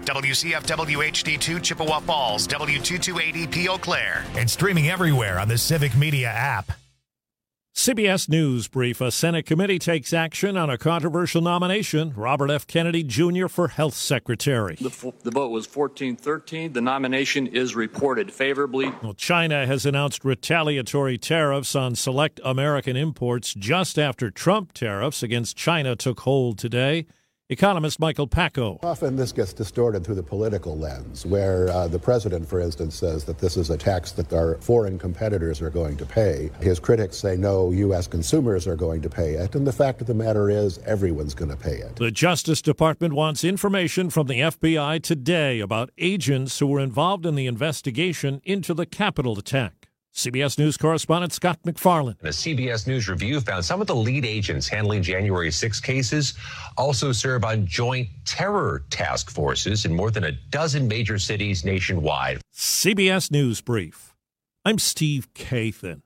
WCFW HD2 Chippewa Falls, W2280P Eau Claire. And streaming everywhere on the Civic Media app. CBS News Brief. A Senate committee takes action on a controversial nomination. Robert F. Kennedy Jr. for Health Secretary. The vote was 14-13. The nomination is reported favorably. Well, China has announced retaliatory tariffs on select American imports just after Trump tariffs against China took hold today. Economist Michael Packo. Often this gets distorted through the political lens, where the president, for instance, says that this is a tax that our foreign competitors are going to pay. His critics say, no, U.S. consumers are going to pay it. And the fact of the matter is, everyone's going to pay it. The Justice Department wants information from the FBI today about agents who were involved in the investigation into the Capitol attack. CBS News correspondent Scott McFarland. A CBS News review found some of the lead agents handling January 6 cases also serve on joint terror task forces in more than a dozen major cities nationwide. CBS News Brief. I'm Steve Kathan.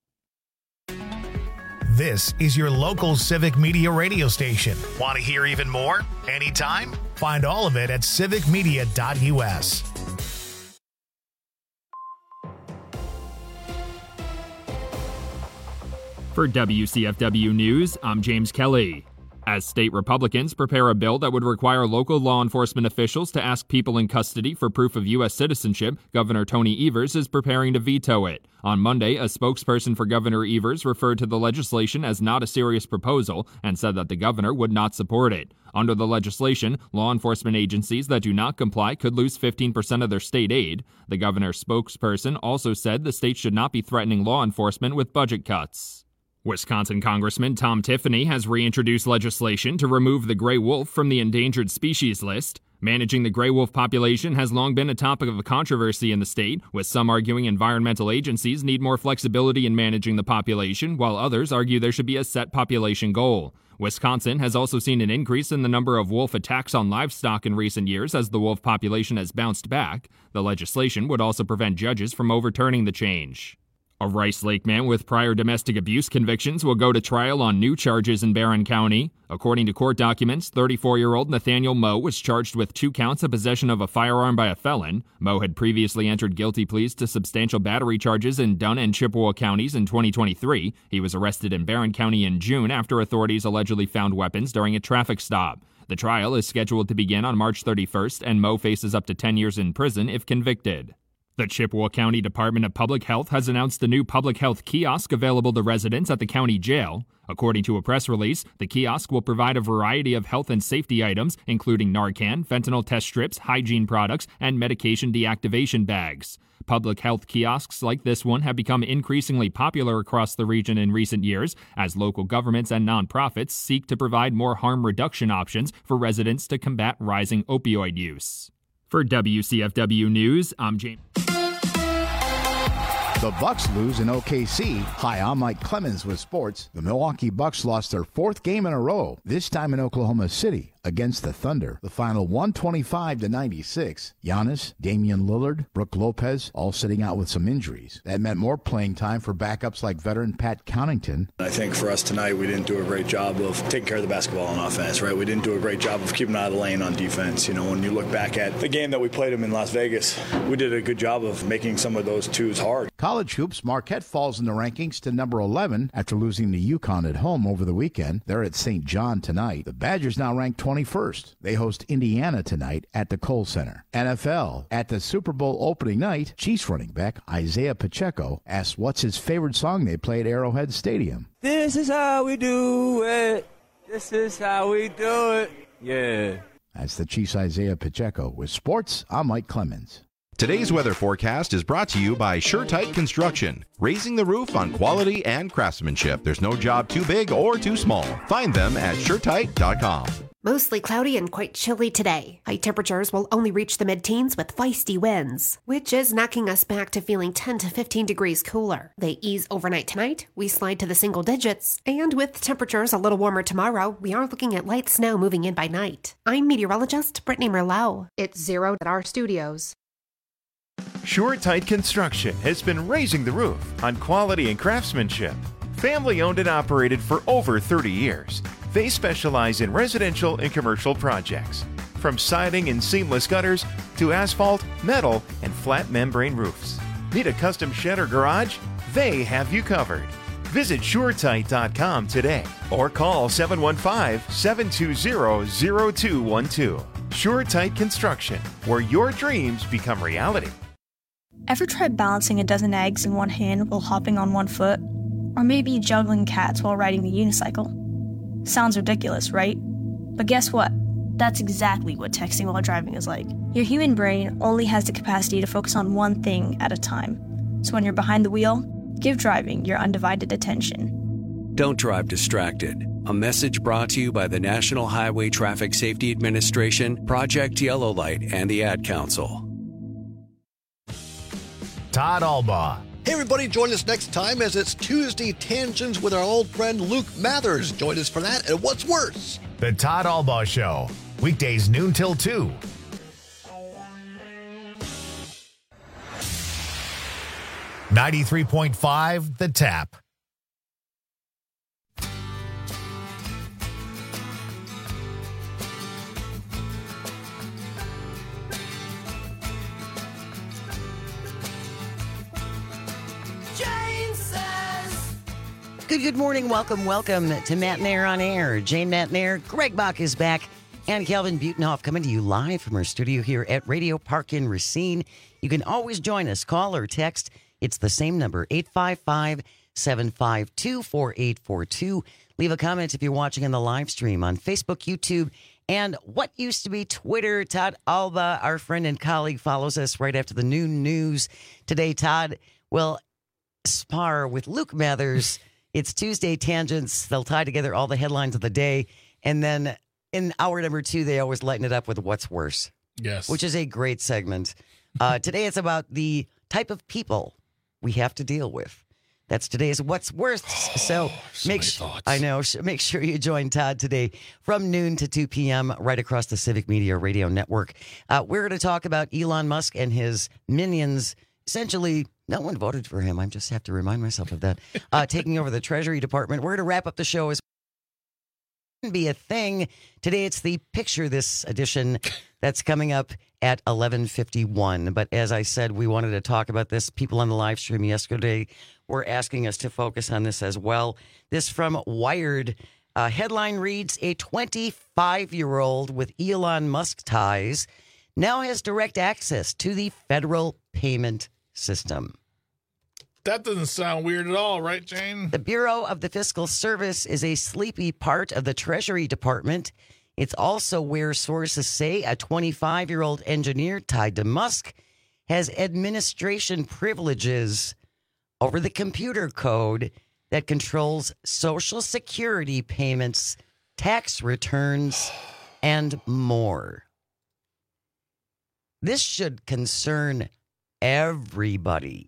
This is your local Civic Media radio station. Want to hear even more? Anytime? Find all of it at civicmedia.us. For WCFW News, I'm James Kelly. As state Republicans prepare a bill that would require local law enforcement officials to ask people in custody for proof of U.S. citizenship, Governor Tony Evers is preparing to veto it. On Monday, a spokesperson for Governor Evers referred to the legislation as not a serious proposal and said that the governor would not support it. Under the legislation, law enforcement agencies that do not comply could lose 15% of their state aid. The governor's spokesperson also said the state should not be threatening law enforcement with budget cuts. Wisconsin Congressman Tom Tiffany has reintroduced legislation to remove the gray wolf from the endangered species list. Managing the gray wolf population has long been a topic of controversy in the state, with some arguing environmental agencies need more flexibility in managing the population, while others argue there should be a set population goal. Wisconsin has also seen an increase in the number of wolf attacks on livestock in recent years as the wolf population has bounced back. The legislation would also prevent judges from overturning the change. A Rice Lake man with prior domestic abuse convictions will go to trial on new charges in Barron County. According to court documents, 34-year-old Nathaniel Moe was charged with 2 counts of possession of a firearm by a felon. Moe had previously entered guilty pleas to substantial battery charges in Dunn and Chippewa counties in 2023. He was arrested in Barron County in June after authorities allegedly found weapons during a traffic stop. The trial is scheduled to begin on March 31st, and Moe faces up to 10 years in prison if convicted. The Chippewa County Department of Public Health has announced a new public health kiosk available to residents at the county jail. According to a press release, the kiosk will provide a variety of health and safety items, including Narcan, fentanyl test strips, hygiene products, and medication deactivation bags. Public health kiosks like this one have become increasingly popular across the region in recent years as local governments and nonprofits seek to provide more harm reduction options for residents to combat rising opioid use. For WCFW News, I'm James. The Bucks lose in OKC. Hi, I'm Mike Clemens with sports. The Milwaukee Bucks lost their 4th game in a row, this time in Oklahoma City against the Thunder. The final 125-96. Giannis, Damian Lillard, Brook Lopez, all sitting out with some injuries. That meant more playing time for backups like veteran Pat Connaughton. I think for us tonight, we didn't do a great job of taking care of the basketball on offense, right? We didn't do a great job of keeping out of the lane on defense. You know, when you look back at the game that we played them in Las Vegas, we did a good job of making some of those twos hard. College hoops, Marquette falls in the rankings to number 11 after losing to UConn at home over the weekend. They're at St. John tonight. The Badgers now ranked 21st. They host Indiana tonight at the Kohl Center. NFL. At the Super Bowl opening night, Chiefs running back Isaiah Pacheco asked what's his favorite song they play at Arrowhead Stadium. This is how we do it. This is how we do it. Yeah. That's the Chiefs' Isaiah Pacheco. With sports, I'm Mike Clemens. Today's weather forecast is brought to you by SureTight Construction, raising the roof on quality and craftsmanship. There's no job too big or too small. Find them at SureTight.com. Mostly cloudy and quite chilly today. High temperatures will only reach the mid-teens with feisty winds, which is knocking us back to feeling 10 to 15 degrees cooler. They ease overnight tonight, we slide to the single digits, and with temperatures a little warmer tomorrow, we are looking at light snow moving in by night. I'm meteorologist Brittany Merlot. It's 0 at our studios. SureTight Construction has been raising the roof on quality and craftsmanship. Family owned and operated for over 30 years. They specialize in residential and commercial projects. From siding and seamless gutters to asphalt, metal, and flat membrane roofs. Need a custom shed or garage? They have you covered. Visit SureTight.com today or call 715-720-0212. SureTight Construction, where your dreams become reality. Ever tried balancing a dozen eggs in one hand while hopping on one foot? Or maybe juggling cats while riding the unicycle? Sounds ridiculous, right? But guess what? That's exactly what texting while driving is like. Your human brain only has the capacity to focus on one thing at a time. So when you're behind the wheel, give driving your undivided attention. Don't drive distracted. A message brought to you by the National Highway Traffic Safety Administration, Project Yellow Light, and the Ad Council. Todd Albaugh. Hey everybody, join us next time as it's Tuesday Tangents with our old friend Luke Mathers. Join us for that and What's Worse? The Todd Albaugh Show. Weekdays noon till 2. $93.5 The Tap. Good morning. Welcome to Matt Nair on Air. Jane Matt Nair, Greg Bach is back, and Calvin Butenhoff coming to you live from our studio here at Radio Park in Racine. You can always join us. Call or text. It's the same number, 855-752-4842. Leave a comment if you're watching on the live stream on Facebook, YouTube, and what used to be Twitter. Todd Albaugh, our friend and colleague, follows us right after the noon news. Today, Todd will spar with Luke Mathers. It's Tuesday Tangents. They'll tie together all the headlines of the day. And then in hour number 2, they always lighten it up with What's Worse. Yes. Which is a great segment. Today it's about the type of people we have to deal with. That's today's What's Worse. So make sure you join Todd today from noon to 2 p.m. right across the Civic Media Radio Network. We're going to talk about Elon Musk and his minions. Essentially, no one voted for him. I just have to remind myself of that. Taking over the Treasury Department. We're going to wrap up the show as be a thing. Today it's the Picture This edition that's coming up at 11:51. But as I said, we wanted to talk about this. People on the live stream yesterday were asking us to focus on this as well. This from Wired. Headline reads, a 25-year-old with Elon Musk ties now has direct access to the federal payment system. That doesn't sound weird at all, right, Jane? The Bureau of the Fiscal Service is a sleepy part of the Treasury Department. It's also where sources say a 25-year-old engineer tied to Musk has administration privileges over the computer code that controls Social Security payments, tax returns, and more. This should concern everybody.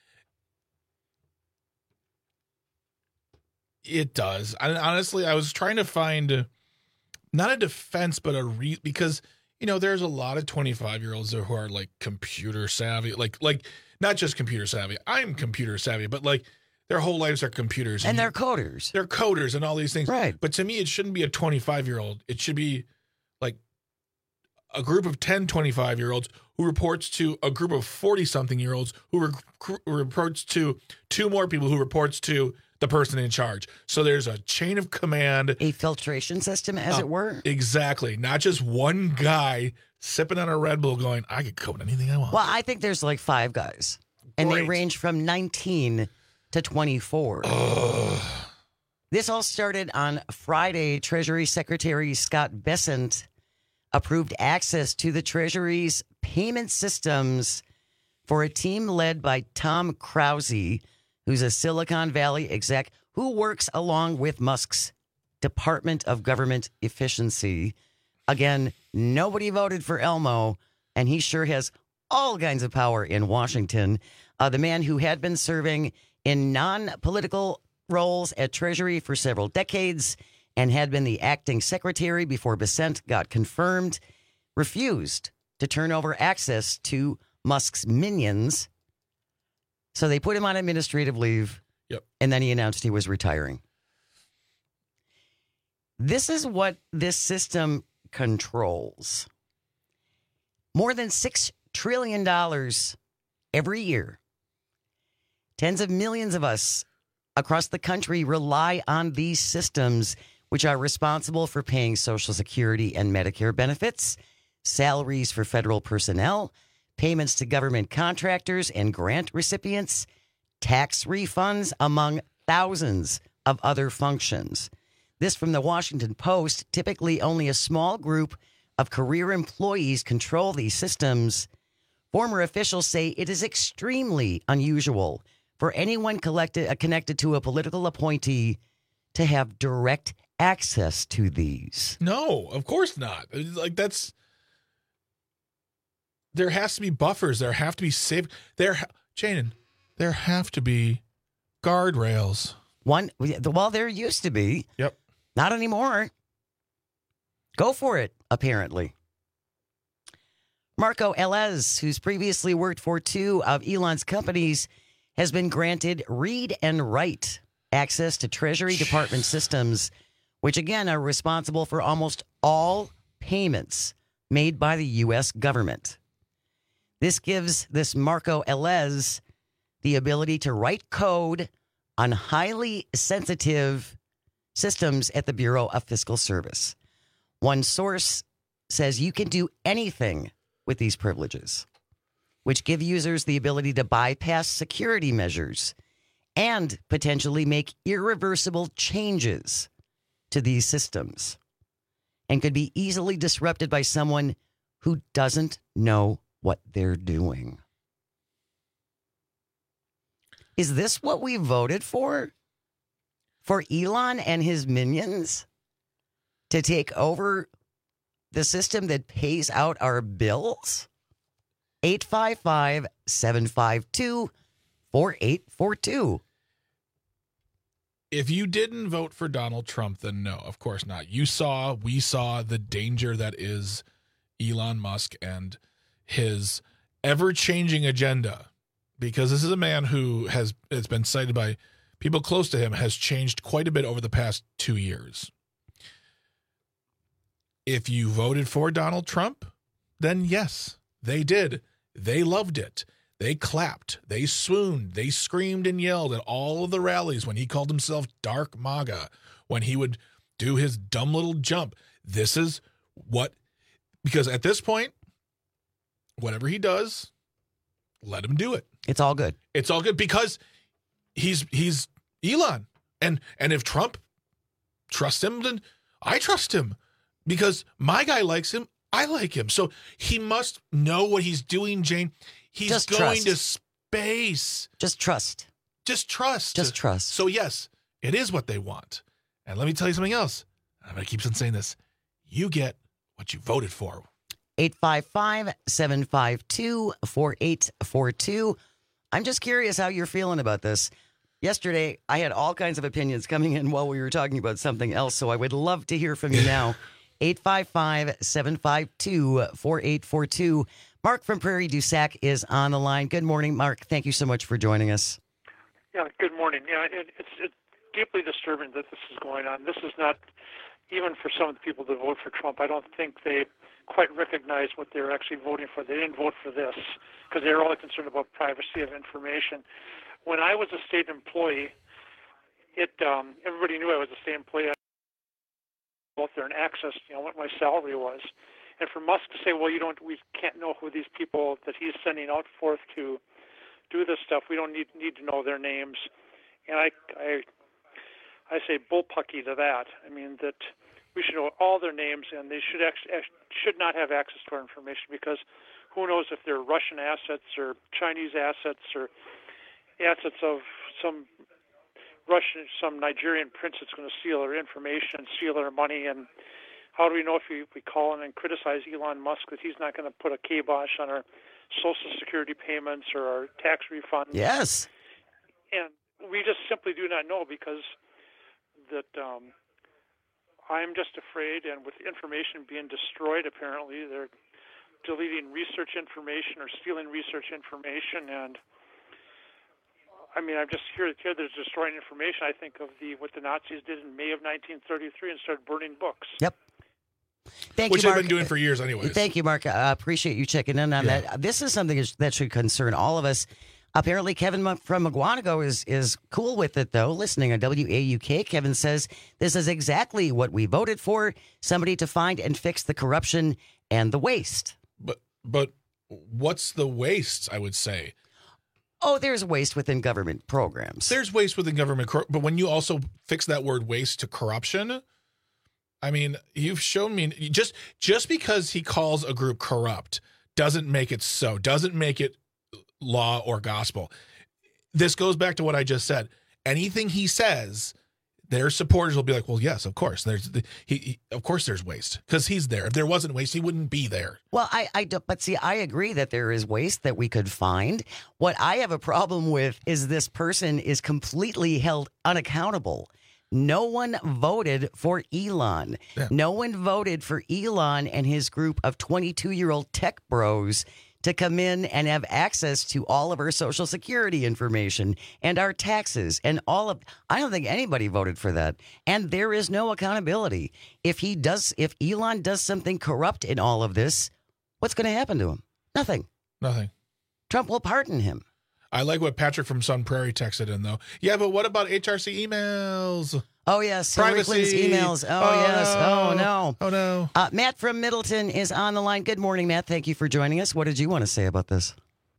It does. Honestly, I was trying to find not a defense, but because, there's a lot of 25-year-olds who are like computer savvy, like not just computer savvy. I'm computer savvy, but like their whole lives are computers. And they're coders. They're coders and all these things. Right. But to me, it shouldn't be a 25-year-old. It should be like a group of 10 25-year-olds who reports to a group of 40-something-year-olds who reports to 2 more people who reports to the person in charge. So there's a chain of command. A filtration system, as it were. Exactly. Not just one guy sipping on a Red Bull going, I could code anything I want. Well, I think there's like 5 guys. And they range from 19 to 24. This all started on Friday. Treasury Secretary Scott Bessent approved access to the Treasury's payment systems for a team led by Tom Krause, who's a Silicon Valley exec who works along with Musk's Department of Government Efficiency. Again, nobody voted for Elmo, and he sure has all kinds of power in Washington. The man who had been serving in non-political roles at Treasury for several decades and had been the acting secretary before Bessent got confirmed, refused to turn over access to Musk's minions. So they put him on administrative leave, and then he announced he was retiring. This is what this system controls. More than $6 trillion every year. Tens of millions of us across the country rely on these systems, which are responsible for paying Social Security and Medicare benefits, salaries for federal personnel, payments to government contractors and grant recipients, tax refunds, among thousands of other functions. This from the Washington Post. Typically, only a small group of career employees control these systems. Former officials say it is extremely unusual for anyone connected to a political appointee to have direct access to these. No, of course not. There has to be buffers. There have to be Jaden, there have to be guardrails. There used to be. Yep. Not anymore. Go for it, apparently. Marco Elez, who's previously worked for two of Elon's companies, has been granted read and write access to Treasury Department systems, which again are responsible for almost all payments made by the U.S. government. This gives this Marco Elez the ability to write code on highly sensitive systems at the Bureau of Fiscal Service. One source says you can do anything with these privileges, which give users the ability to bypass security measures and potentially make irreversible changes to these systems, and could be easily disrupted by someone who doesn't know what they're doing. Is this what we voted for? For Elon and his minions to take over the system that pays out our bills? 855-752-4842. If you didn't vote for Donald Trump, then no, of course not. We saw the danger that is Elon Musk and his ever-changing agenda, because this is a man who it's been cited by people close to him, has changed quite a bit over the past 2 years. If you voted for Donald Trump, then yes, they did. They loved it. They clapped. They swooned. They screamed and yelled at all of the rallies when he called himself Dark MAGA, when he would do his dumb little jump. This is because at this point, whatever he does, let him do it. It's all good. It's all good because he's Elon. And if Trump trusts him, then I trust him because my guy likes him. I like him. So he must know what he's doing, Jane. He's Just going trust. to space. Just trust. Just trust. Just trust. So yes, it is what they want. And let me tell you something else. I'm going to keep on saying this. You get what you voted for. 855-752-4842. I'm just curious how you're feeling about this. Yesterday, I had all kinds of opinions coming in while we were talking about something else, so I would love to hear from you now. 855-752-4842. Mark from Prairie du Sac is on the line. Good morning, Mark. Thank you so much for joining us. Yeah, good morning. Yeah, it's deeply disturbing that this is going on. This is not, even for some of the people that vote for Trump, I don't think they quite recognize what they're actually voting for. They didn't vote for this because they're only concerned about privacy of information. When I was a state employee, everybody knew I was a state employee. I go out there and access, what my salary was. And for Musk to say, well, we can't know who these people that he's sending out forth to do this stuff. We don't need to know their names. And I say bullpucky to that. I mean that we should know all their names, and they should not have access to our information because who knows if they're Russian assets or Chinese assets or assets of some Nigerian prince that's going to steal our information, steal our money. And how do we know if we call in and criticize Elon Musk that he's not going to put a kibosh on our Social Security payments or our tax refunds? Yes. And we just simply do not know because I'm just afraid, and with information being destroyed, apparently, they're deleting research information or stealing research information. And I mean, I'm just here there's destroying information. I think of what the Nazis did in May of 1933 and started burning books. Yep. Thank which you, they've Mark. been doing for years anyways. Thank you, Mark. I appreciate you checking in on that. This is something that should concern all of us. Apparently, Kevin from Mugwanago is cool with it, though. Listening on WAUK, Kevin says, this is exactly what we voted for, somebody to find and fix the corruption and the waste. But what's the waste, I would say? Oh, there's waste within government programs. There's waste within government, but when you also fix that word waste to corruption, I mean, you've shown me just because he calls a group corrupt doesn't make it so, doesn't make it law or gospel. This goes back to what I just said. Anything he says, their supporters will be like, well, yes, of course. Of course there's waste because he's there. If there wasn't waste, he wouldn't be there. Well, but see, I agree that there is waste that we could find. What I have a problem with is this person is completely held unaccountable. No one voted for Elon. Yeah. No one voted for Elon and his group of 22-year-old tech bros to come in and have access to all of our Social Security information and our taxes and I don't think anybody voted for that. And there is no accountability. If Elon does something corrupt in all of this, what's going to happen to him? Nothing. Trump will pardon him. I like what Patrick from Sun Prairie texted in, though. Yeah, but what about HRC emails? Oh, yes. Privacy. Emails. Oh, yes. No. Oh, no. Oh, no. Matt from Middleton is on the line. Good morning, Matt. Thank you for joining us. What did you want to say about this?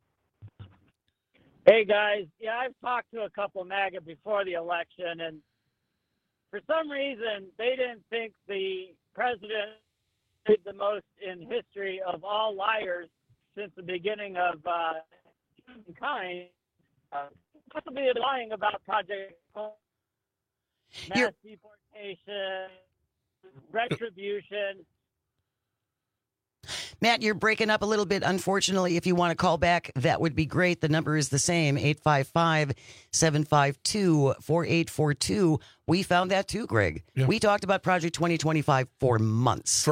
Hey, guys. Yeah, I've talked to a couple MAGA before the election, and for some reason, they didn't think the president did the most in history of all liars since the beginning of humankind, possibly lying about Project mass deportation, retribution. Matt, you're breaking up a little bit. Unfortunately, if you want to call back, that would be great. The number is the same, 855-752-4842. We found that too, Greg. Yeah. We talked about Project 2025 for months.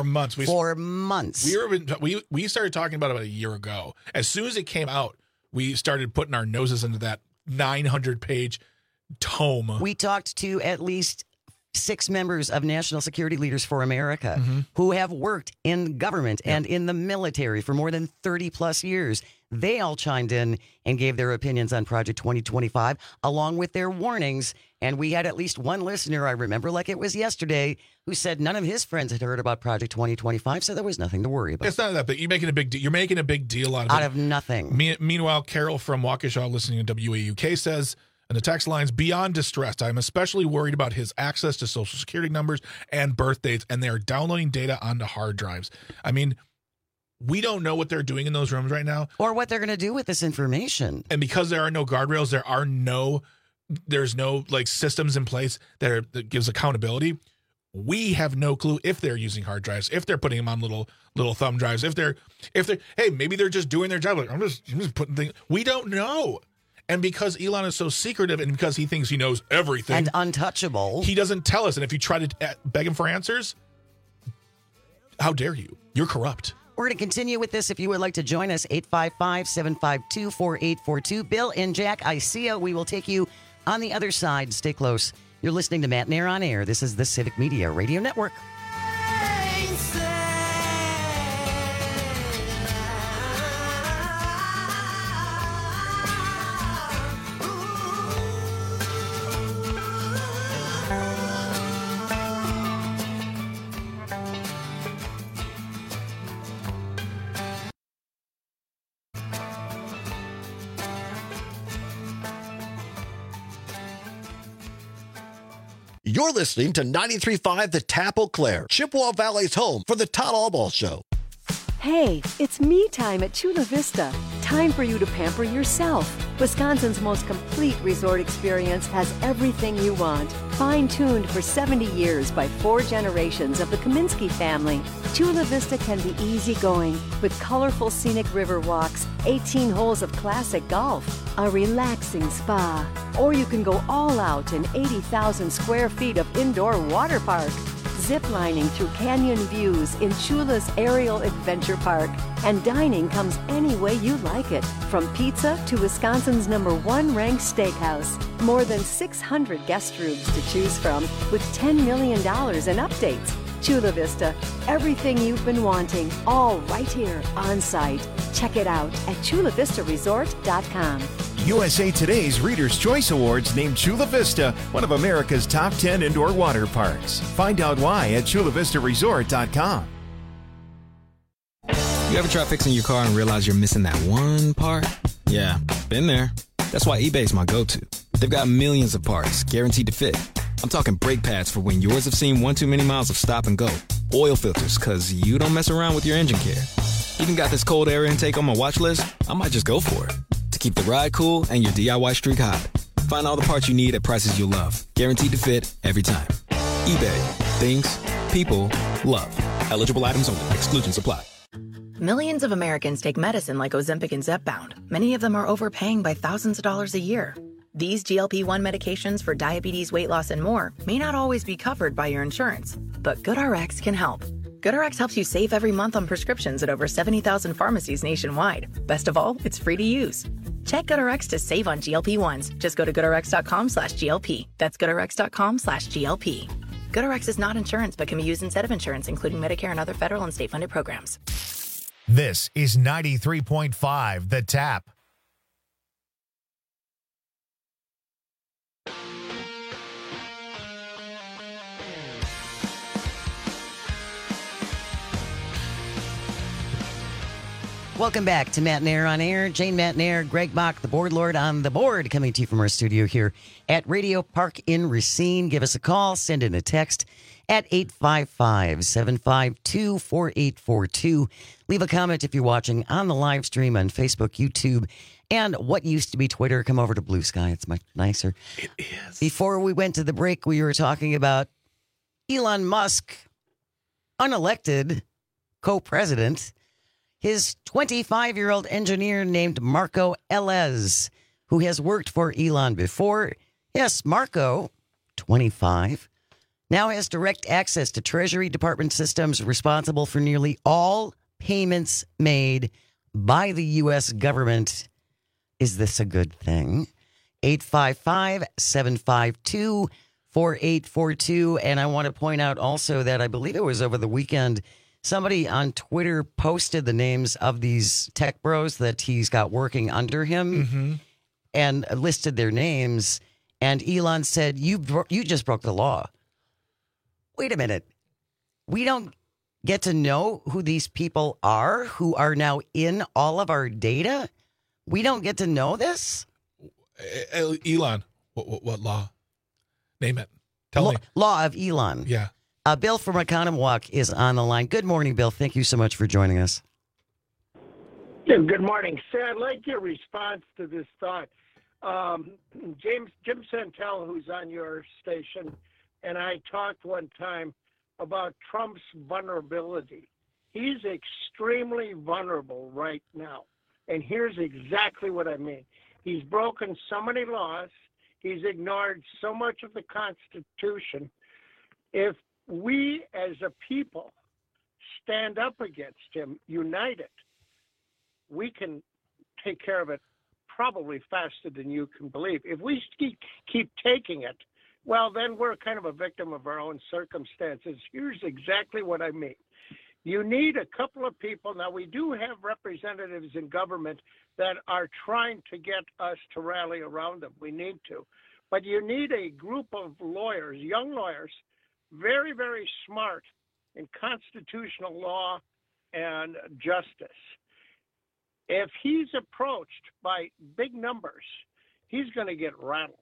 We started talking about it a year ago. As soon as it came out, we started putting our noses into that 900-page tome. We talked to at least 6 members of National Security Leaders for America who have worked in government and in the military for more than 30 plus years. They all chimed in and gave their opinions on Project 2025 along with their warnings. And we had at least one listener, I remember like it was yesterday, who said none of his friends had heard about Project 2025, so there was nothing to worry about. It's not that big. You're making a big deal out of nothing. Meanwhile, Carol from Waukesha listening to WAUK says, and the text line's beyond distressed. I'm especially worried about his access to Social Security numbers and birth dates, and they are downloading data onto hard drives. I mean, we don't know what they're doing in those rooms right now. Or what they're going to do with this information. And because there are no guardrails, there's no like systems in place that gives accountability. We have no clue if they're using hard drives, if they're putting them on little thumb drives, if they're hey, maybe they're just doing their job. Like, I'm just putting things. We don't know. And because Elon is so secretive and because he thinks he knows everything. And untouchable. He doesn't tell us. And if you try to beg him for answers, how dare you? You're corrupt. We're going to continue with this. If you would like to join us, 855-752-4842. Bill and Jack, I see you. We will take you on the other side. Stay close. You're listening to Matt Nair on Air. This is the Civic Media Radio Network. You're listening to 93.5 The Tap Eau Claire, Chippewa Valley's home for the Todd Allball Show. Hey, it's me time at Chula Vista. Time for you to pamper yourself. Wisconsin's most complete resort experience has everything you want. Fine-tuned for 70 years by 4 generations of the Kaminsky family. Chula Vista can be easygoing with colorful scenic river walks, 18 holes of classic golf, a relaxing spa, or you can go all out in 80,000 square feet of indoor water park. Ziplining through canyon views in Chula's Aerial Adventure Park. And dining comes any way you like it, from pizza to Wisconsin's #1 ranked steakhouse. More than 600 guest rooms to choose from with $10 million in updates. Chula Vista, everything you've been wanting, all right here on site. Check it out at chulavistaresort.com. USA Today's Reader's Choice Awards named Chula Vista one of America's top 10 indoor water parks. Find out why at chulavistaresort.com. You ever try fixing your car and realize you're missing that one part? Yeah, been there. That's why eBay's my go-to. They've got millions of parts guaranteed to fit. I'm talking brake pads for when yours have seen one too many miles of stop and go. Oil filters, because you don't mess around with your engine care. Even got this cold air intake on my watch list. I might just go for it. To keep the ride cool and your DIY streak hot. Find all the parts you need at prices you'll love. Guaranteed to fit every time. eBay. Things. People. Love. Eligible items only. Exclusions apply. Millions of Americans take medicine like Ozempic and Zepbound. Many of them are overpaying by thousands of dollars a year. These GLP-1 medications for diabetes, weight loss, and more may not always be covered by your insurance, but GoodRx can help. GoodRx helps you save every month on prescriptions at over 70,000 pharmacies nationwide. Best of all, it's free to use. Check GoodRx to save on GLP-1s. Just go to GoodRx.com/GLP. That's GoodRx.com/GLP. GoodRx is not insurance, but can be used instead of insurance, including Medicare and other federal and state-funded programs. This is 93.5 The Tap. Welcome back to Matt and Air on Air. Jane, Matt and Air, Greg Bach, the board lord on the board, coming to you from our studio here at Radio Park in Racine. Give us a call, send in a text at 855-752-4842. Leave a comment if you're watching on the live stream on Facebook, YouTube, and what used to be Twitter. Come over to Blue Sky. It's much nicer. It is. Before we went to the break, we were talking about Elon Musk, unelected co-president, his 25-year-old engineer named Marco Elez, who has worked for Elon before. Yes, Marco, 25, now has direct access to Treasury Department systems responsible for nearly all payments made by the U.S. government. Is this a good thing? 855-752-4842. And I want to point out also that I believe it was over the weekend, somebody on Twitter posted the names of these tech bros that he's got working under him and listed their names. And Elon said, you just broke the law. Wait a minute. We don't get to know who these people are who are now in all of our data? We don't get to know this? Elon, what law? Name it. Tell me. Law of Elon. Yeah. Bill from Oconomowoc is on the line. Good morning, Bill. Thank you so much for joining us. Yeah, good morning. Sir, I'd like your response to this thought. Jim Santel, who's on your station, and I talked one time about Trump's vulnerability. He's extremely vulnerable right now. And here's exactly what I mean. He's broken so many laws. He's ignored so much of the Constitution. If we as a people stand up against him, united, we can take care of it probably faster than you can believe. If we keep taking it, well, then we're kind of a victim of our own circumstances. Here's exactly what I mean. You need a couple of people. Now, we do have representatives in government that are trying to get us to rally around them. We need to. But you need a group of lawyers, young lawyers, very, very smart in constitutional law and justice. If he's approached by big numbers, he's going to get rattled.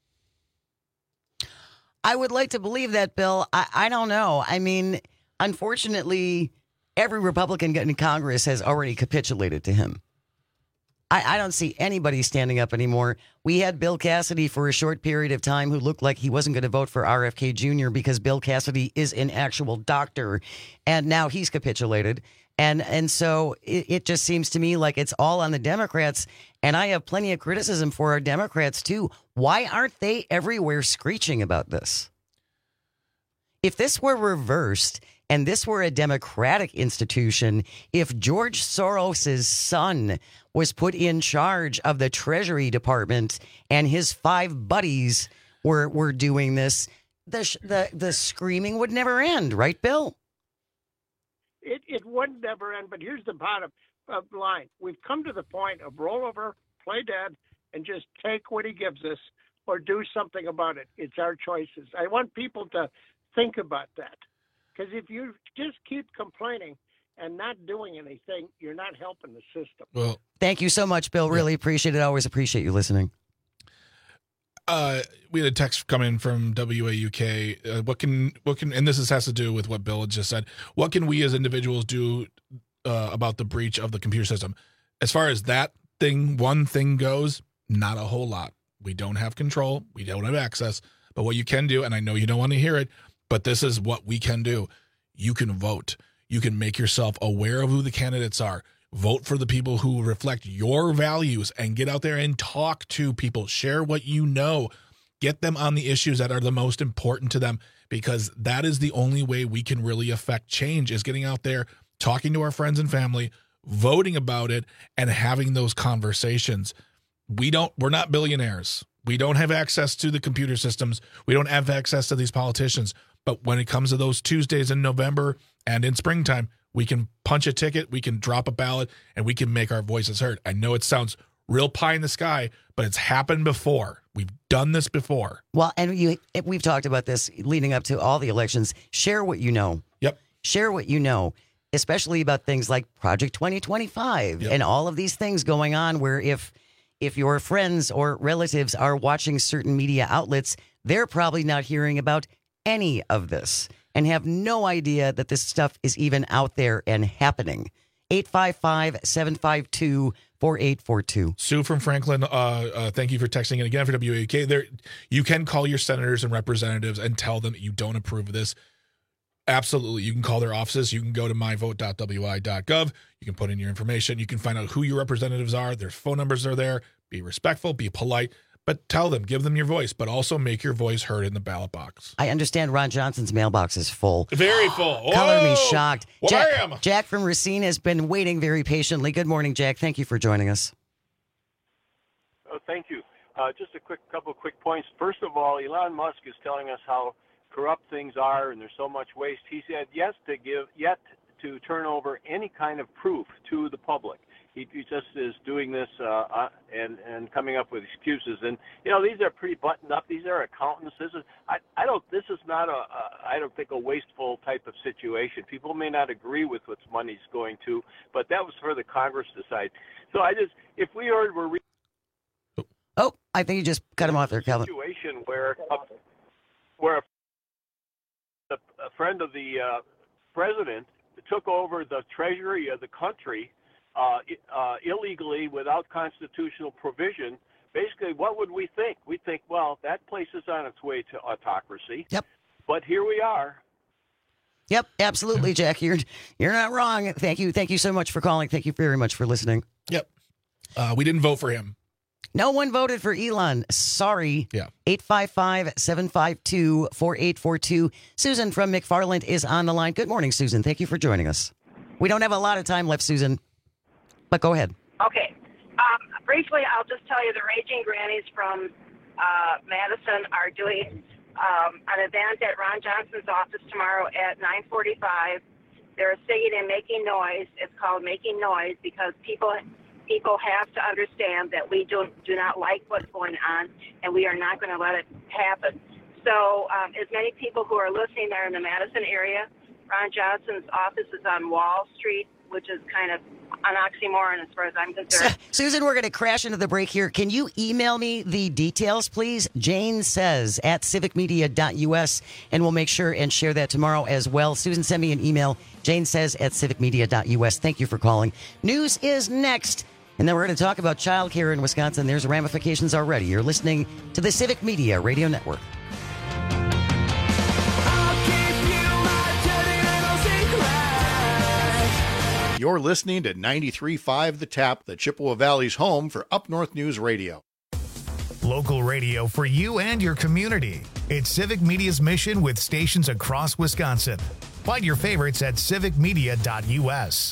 I would like to believe that, Bill. I don't know. I mean, unfortunately, every Republican in Congress has already capitulated to him. I don't see anybody standing up anymore. We had Bill Cassidy for a short period of time who looked like he wasn't going to vote for RFK Jr. because Bill Cassidy is an actual doctor, and now he's capitulated. And so it just seems to me like it's all on the Democrats, and I have plenty of criticism for our Democrats, too. Why aren't they everywhere screeching about this? If this were reversed and this were a democratic institution, if George Soros's son was put in charge of the Treasury Department and his 5 buddies were doing this, the screaming would never end, right, Bill? It would never end, but here's the bottom line. We've come to the point of roll over, play dead, and just take what he gives us or do something about it. It's our choices. I want people to think about that. Because if you just keep complaining and not doing anything, you're not helping the system. Well, thank you so much, Bill. Really appreciate it. I always appreciate you listening. We had a text come in from WAUK. What can and this has to do with what Bill had just said. What can we as individuals do about the breach of the computer system? As far as that one thing goes, not a whole lot. We don't have control. We don't have access. But what you can do, and I know you don't want to hear it, but this is what we can do. You can vote. You can make yourself aware of who the candidates are. Vote for the people who reflect your values and get out there and talk to people. Share what you know. Get them on the issues that are the most important to them, because that is the only way we can really affect change, is getting out there, talking to our friends and family, voting about it, and having those conversations. We're not billionaires. We don't have access to the computer systems. We don't have access to these politicians. But when it comes to those Tuesdays in November and in springtime, we can punch a ticket, we can drop a ballot, and we can make our voices heard. I know it sounds real pie in the sky, but it's happened before. We've done this before. Well, and we've talked about this leading up to all the elections. Share what you know. Yep. Share what you know, especially about things like Project 2025 and all of these things going on, where if your friends or relatives are watching certain media outlets, they're probably not hearing about any of this and have no idea that this stuff is even out there and happening. 855-752-4842. Sue from Franklin, thank you for texting. And again, for WAUK, you can call your senators and representatives and tell them that you don't approve of this. Absolutely. You can call their offices. You can go to myvote.wi.gov. You can put in your information. You can find out who your representatives are. Their phone numbers are there. Be respectful, be polite, but tell them, give them your voice, but also make your voice heard in the ballot box. I understand Ron Johnson's mailbox is full. Very full. Color me shocked. Wham! Jack from Racine has been waiting very patiently. Good morning, Jack. Thank you for joining us. Oh, thank you. Just a couple of quick points. First of all, Elon Musk is telling us how corrupt things are and there's so much waste. He said yet to turn over any kind of proof to the public. He just is doing this and coming up with excuses. And these are pretty buttoned up. These are accountants. This is not I don't think a wasteful type of situation. People may not agree with what money's going to, but that was for the Congress to decide. So if we heard I think you just cut him off there, Calvin. Situation where a friend of the president took over the treasury of the country illegally without constitutional provision. Basically, what would we think? We'd think, well, that place is on its way to autocracy. Yep. But here we are. Yep, absolutely, Jack. You're not wrong. Thank you so much for calling. Thank you very much for listening. Yep. We didn't vote for him. No one voted for Elon. Sorry. Yeah. 855-752-4842. Susan from McFarland is on the line. Good morning, Susan. Thank you for joining us. We don't have a lot of time left, Susan, but go ahead. Okay. Briefly, I'll just tell you the Raging Grannies from Madison are doing an event at Ron Johnson's office tomorrow at 9:45. They're singing and making noise. It's called Making Noise because people have to understand that we do not like what's going on, and we are not going to let it happen. So as many people who are listening there in the Madison area, Ron Johnson's office is on Wall Street, which is kind of an oxymoron as far as I'm concerned. Susan, we're going to crash into the break here. Can you email me the details, please? Jane says at civicmedia.us, and we'll make sure and share that tomorrow as well. Susan, send me an email. Jane says at civicmedia.us. Thank you for calling. News is next. And then we're going to talk about child care in Wisconsin. There's ramifications already. You're listening to the Civic Media Radio Network. You're listening to 93.5 The Tap, the Chippewa Valley's home for Up North News Radio. Local radio for you and your community. It's Civic Media's mission with stations across Wisconsin. Find your favorites at civicmedia.us.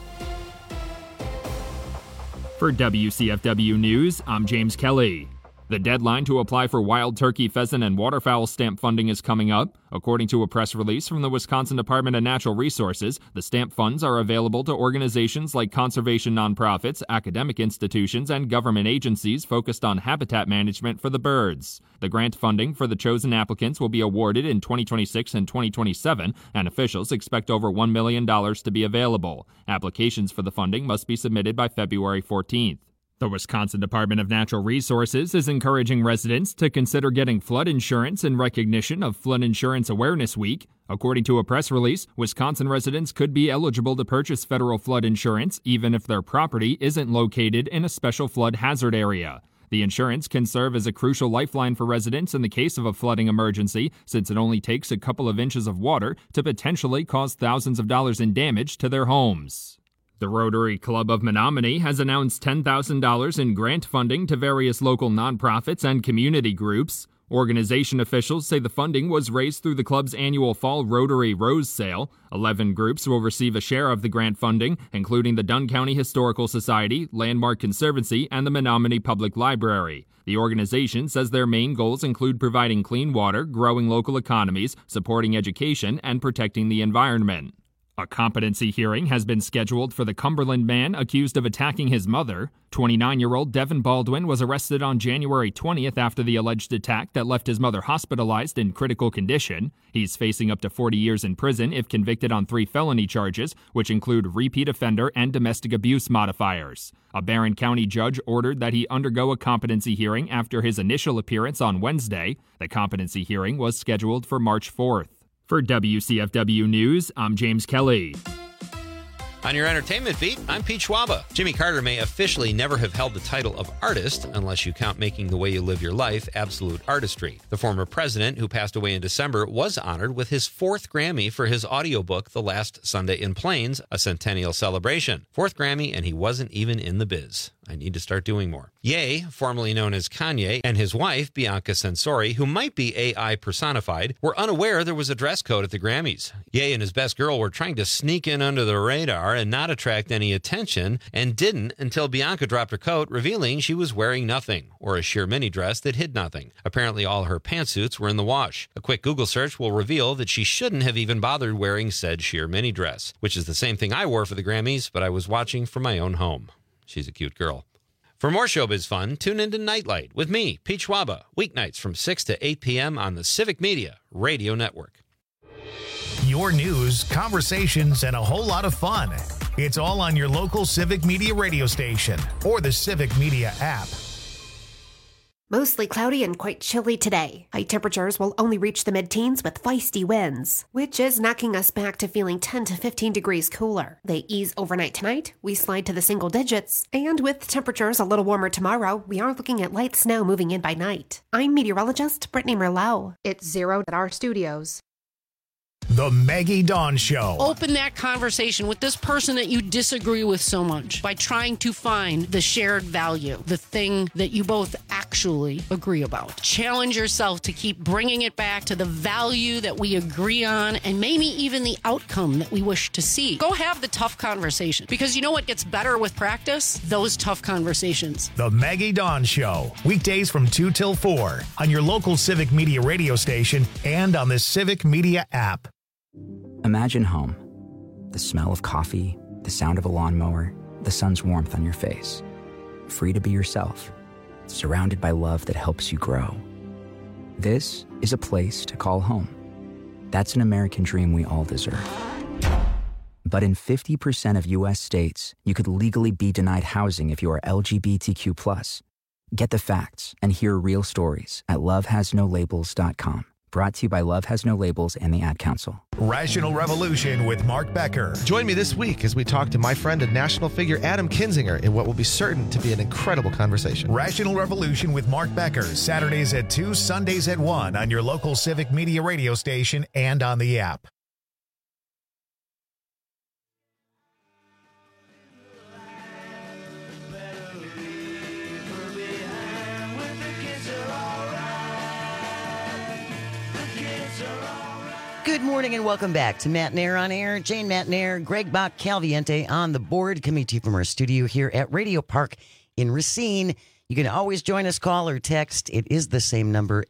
For WCFW News, I'm James Kelly. The deadline to apply for wild turkey, pheasant, and waterfowl stamp funding is coming up. According to a press release from the Wisconsin Department of Natural Resources, the stamp funds are available to organizations like conservation nonprofits, academic institutions, and government agencies focused on habitat management for the birds. The grant funding for the chosen applicants will be awarded in 2026 and 2027, and officials expect over $1 million to be available. Applications for the funding must be submitted by February 14th. The Wisconsin Department of Natural Resources is encouraging residents to consider getting flood insurance in recognition of Flood Insurance Awareness Week. According to a press release, Wisconsin residents could be eligible to purchase federal flood insurance even if their property isn't located in a special flood hazard area. The insurance can serve as a crucial lifeline for residents in the case of a flooding emergency, since it only takes a couple of inches of water to potentially cause thousands of dollars in damage to their homes. The Rotary Club of Menominee has announced $10,000 in grant funding to various local nonprofits and community groups. Organization officials say the funding was raised through the club's annual Fall Rotary Rose Sale. 11 groups will receive a share of the grant funding, including the Dunn County Historical Society, Landmark Conservancy, and the Menominee Public Library. The organization says their main goals include providing clean water, growing local economies, supporting education, and protecting the environment. A competency hearing has been scheduled for the Cumberland man accused of attacking his mother. 29-year-old Devin Baldwin was arrested on January 20th after the alleged attack that left his mother hospitalized in critical condition. He's facing up to 40 years in prison if convicted on 3 felony charges, which include repeat offender and domestic abuse modifiers. A Barron County judge ordered that he undergo a competency hearing after his initial appearance on Wednesday. The competency hearing was scheduled for March 4th. For WCFW News, I'm James Kelly. On your entertainment beat, I'm Pete Schwaba. Jimmy Carter may officially never have held the title of artist unless you count Making the Way You Live Your Life absolute artistry. The former president, who passed away in December, was honored with his 4th Grammy for his audiobook, The Last Sunday in Plains, a centennial celebration. 4th Grammy, and he wasn't even in the biz. I need to start doing more. Ye, formerly known as Kanye, and his wife, Bianca Censori, who might be AI personified, were unaware there was a dress code at the Grammys. Ye and his best girl were trying to sneak in under the radar and not attract any attention, and didn't until Bianca dropped her coat, revealing she was wearing nothing, or a sheer mini dress that hid nothing. Apparently all her pantsuits were in the wash. A quick Google search will reveal that she shouldn't have even bothered wearing said sheer mini dress, which is the same thing I wore for the Grammys, but I was watching from my own home. She's a cute girl. For more showbiz fun, tune into Nightlight with me, Pete Schwaba, weeknights from 6 to 8 p.m. on the Civic Media Radio Network. Your news, conversations, and a whole lot of fun. It's all on your local Civic Media radio station or the Civic Media app. Mostly cloudy and quite chilly today. High temperatures will only reach the mid-teens with feisty winds, which is knocking us back to feeling 10 to 15 degrees cooler. They ease overnight tonight, we slide to the single digits, and with temperatures a little warmer tomorrow, we are looking at light snow moving in by night. I'm meteorologist Brittany Merlot. It's 0 at our studios. The Maggie Dawn Show. Open that conversation with this person that you disagree with so much by trying to find the shared value, the thing that you both actually agree about. Challenge yourself to keep bringing it back to the value that we agree on and maybe even the outcome that we wish to see. Go have the tough conversation, because you know what gets better with practice? Those tough conversations. The Maggie Dawn Show. Weekdays from 2 till 4 on your local Civic Media radio station and on the Civic Media app. Imagine home. The smell of coffee, the sound of a lawnmower, the sun's warmth on your face. Free to be yourself, surrounded by love that helps you grow. This is a place to call home. That's an American dream we all deserve. But in 50% of U.S. states, you could legally be denied housing if you are LGBTQ+. Get the facts and hear real stories at lovehasnolabels.com. Brought to you by Love Has No Labels and the Ad Council. Rational Revolution with Mark Becker. Join me this week as we talk to my friend and national figure Adam Kinzinger in what will be certain to be an incredible conversation. Rational Revolution with Mark Becker, Saturdays at 2, Sundays at 1 on your local Civic Media radio station and on the app. Good morning and welcome back to Matt Nair on Air. Jane Matt Nair, Greg Bach Calviente on the board, coming to you from our studio here at Radio Park in Racine. You can always join us, call or text. It is the same number,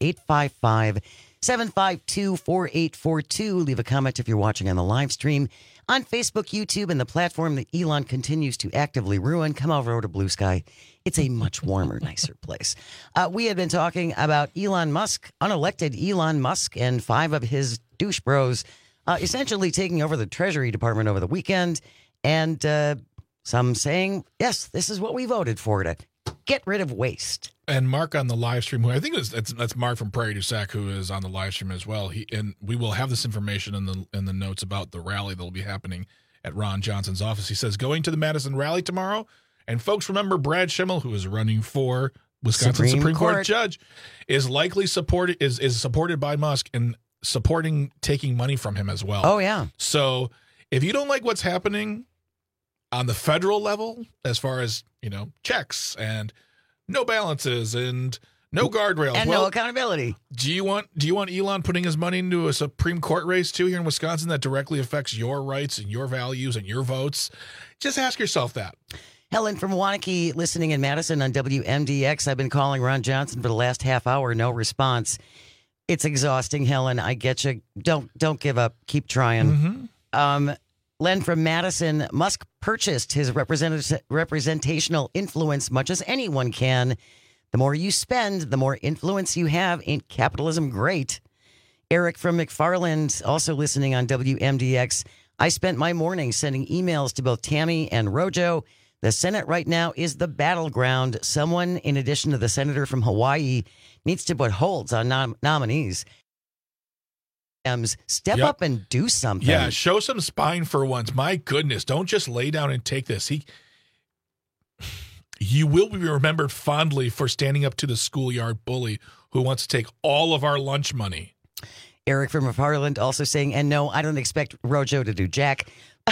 855-752-4842. Leave a comment if you're watching on the live stream on Facebook, YouTube, and the platform that Elon continues to actively ruin. Come over to Blue Sky. It's a much warmer, nicer place. We had been talking about Elon Musk, unelected Elon Musk, and 5 of his douche bros essentially taking over the Treasury Department over the weekend. And some saying, yes, this is what we voted for, to get rid of waste. And Mark on the live stream, who I think that's Mark from Prairie du Sac, who is on the live stream as well. And we will have this information in the notes about the rally that will be happening at Ron Johnson's office. He says, going to the Madison rally tomorrow. And folks, remember Brad Schimmel, who is running for Wisconsin Supreme Court judge, is likely supported by Musk and supporting taking money from him as well. Oh, yeah. So if you don't like what's happening on the federal level, as far as, checks and no balances and no guardrails and no accountability, do you want Elon putting his money into a Supreme Court race too here in Wisconsin that directly affects your rights and your values and your votes? Just ask yourself that. Helen from Waunakee, listening in Madison on WMDX. I've been calling Ron Johnson for the last half hour. No response. It's exhausting, Helen. I get you. Don't give up. Keep trying. Mm-hmm. Len from Madison. Musk purchased his representational influence much as anyone can. The more you spend, the more influence you have. Ain't capitalism great? Eric from McFarland, also listening on WMDX. I spent my morning sending emails to both Tammy and Rojo. The Senate right now is the battleground. Someone, in addition to the senator from Hawaii, needs to put holds on nominees. Step up and do something. Yeah, show some spine for once. My goodness, don't just lay down and take this. You will be remembered fondly for standing up to the schoolyard bully who wants to take all of our lunch money. Eric from McFarland also saying, and no, I don't expect Rojo to do jack.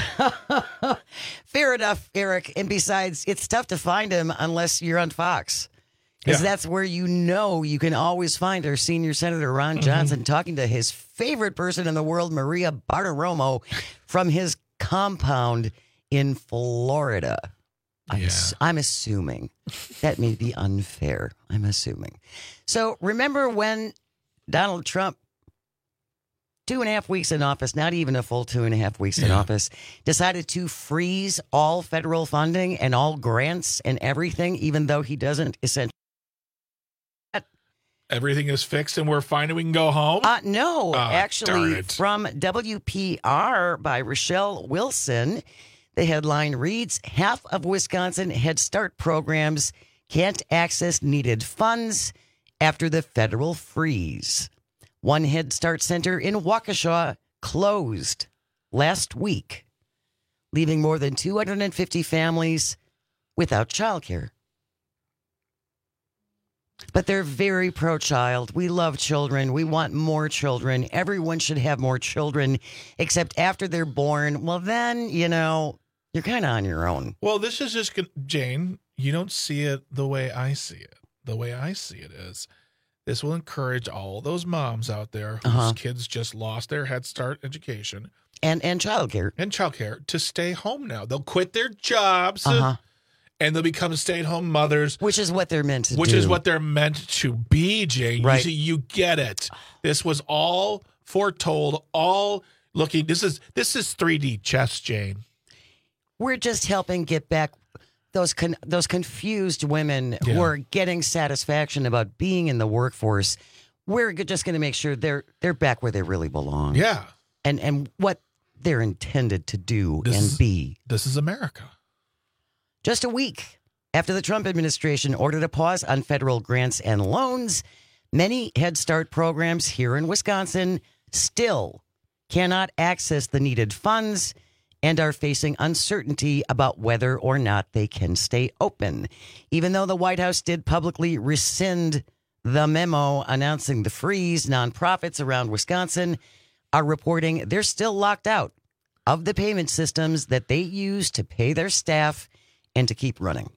Fair enough, Eric. And besides, it's tough to find him unless you're on Fox. Because that's where you can always find our senior Senator Ron Johnson talking to his favorite person in the world, Maria Bartiromo, from his compound in Florida. I'm assuming. That may be unfair. I'm assuming. So remember when Donald Trump, 2.5 weeks in office, not even a full 2.5 weeks in office, decided to freeze all federal funding and all grants and everything, even though he doesn't essentially. Everything is fixed and we're fine and we can go home? No, actually, from WPR by Rochelle Wilson, the headline reads, half of Wisconsin Head Start programs can't access needed funds after the federal freeze. One Head Start center in Waukesha closed last week, leaving more than 250 families without childcare. But they're very pro-child. We love children. We want more children. Everyone should have more children, except after they're born. Well, then, you're kind of on your own. Well, this is just, Jane, you don't see it the way I see it. The way I see it is, this will encourage all those moms out there whose kids just lost their Head Start education. And childcare. And childcare to stay home now. They'll quit their jobs and they'll become stay-at-home mothers. Which is what they're meant to do. Which is what they're meant to be, Jane. Right. You get it. This was all foretold, all looking. This is 3D chess, Jane. We're just helping get back those confused women who are getting satisfaction about being in the workforce. We're just going to make sure they're back where they really belong. Yeah. And what they're intended to do and be. This is America. Just a week after the Trump administration ordered a pause on federal grants and loans, many Head Start programs here in Wisconsin still cannot access the needed funds and are facing uncertainty about whether or not they can stay open. Even though the White House did publicly rescind the memo announcing the freeze, nonprofits around Wisconsin are reporting they're still locked out of the payment systems that they use to pay their staff and to keep running.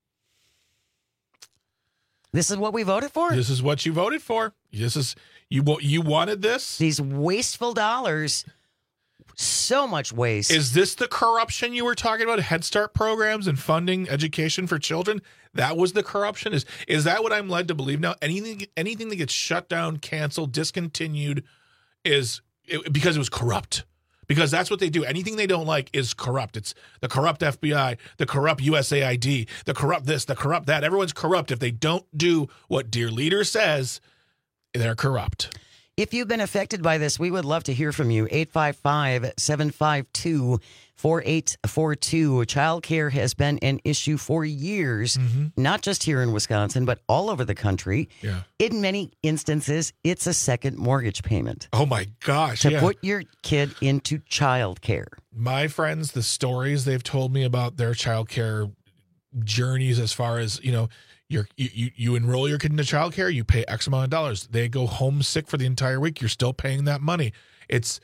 This is what we voted for? This is what you voted for. This is you wanted this? These wasteful dollars So much waste. Is this the corruption you were talking about? Head Start programs and funding education for children? That was the corruption? Is that what I'm led to believe now? Anything that gets shut down, canceled, discontinued because it was corrupt. Because that's what they do. Anything they don't like is corrupt. It's the corrupt FBI, the corrupt USAID, the corrupt this, the corrupt that. Everyone's corrupt. If they don't do what Dear Leader says, they're corrupt. If you've been affected by this, we would love to hear from you. 855-752-4842. Childcare has been an issue for years, not just here in Wisconsin, but all over the country. Yeah. In many instances, it's a second mortgage payment. Oh, my gosh. To put your kid into childcare. My friends, the stories they've told me about their childcare journeys as far as, you enroll your kid into childcare, you pay X amount of dollars. They go home sick for the entire week. You're still paying that money. It's